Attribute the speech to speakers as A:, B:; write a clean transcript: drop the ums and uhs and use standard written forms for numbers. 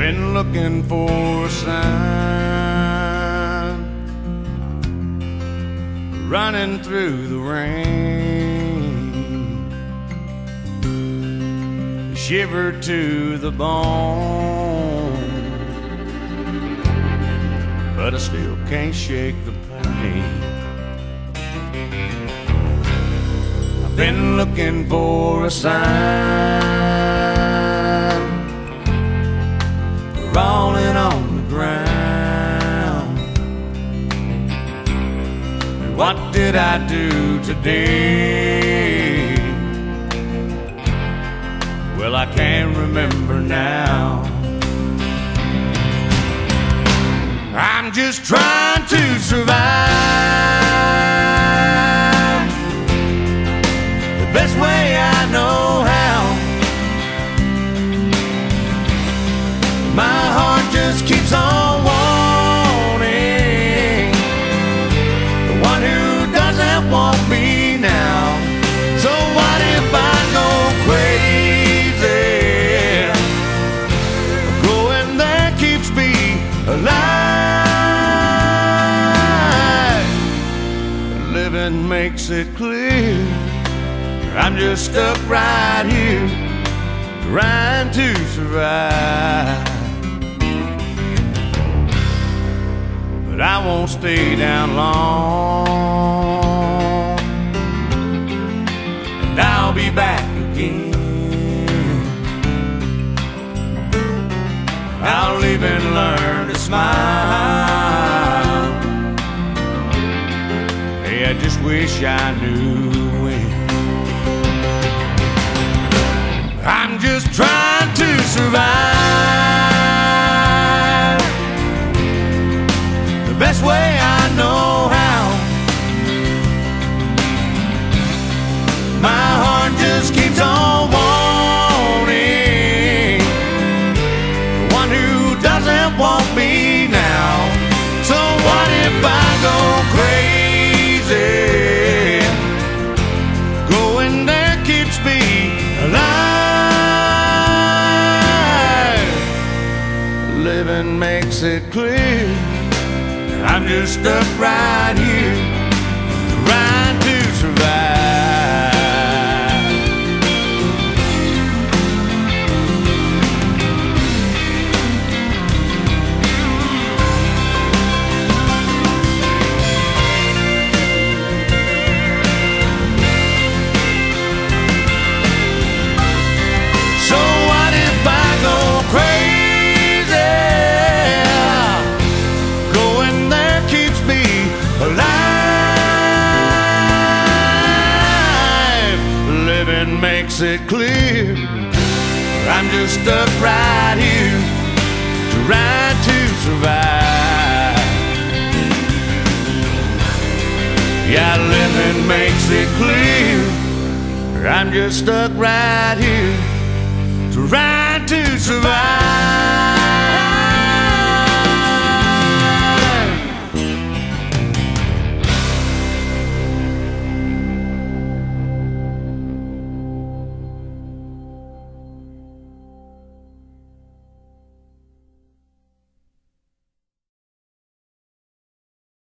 A: Been looking for a sign, running through the rain, shivered to the bone, but I still can't shake the pain. I've been looking for a sign, rolling on the ground. And what did I do today? Well, I can't remember now. I'm just trying to survive the best way I know how. My heart just keeps on wanting the one who doesn't want me now. So what if I go crazy? Going there keeps me alive. Living makes it clear I'm just stuck right here trying to survive. But I won't stay down long, and I'll be back again. I'll even learn to smile. Hey, I just wish I knew it. I'm just trying to survive the best way I know how. My heart just keeps on wanting the one who doesn't want me now. So what if I go crazy? Going there keeps me alive. Living makes it clear I'm just stuck right here trying to survive. So what if I go crazy? Alive, living makes it clear I'm just stuck right here trying to survive. Yeah, living makes it clear I'm just stuck right here trying to survive.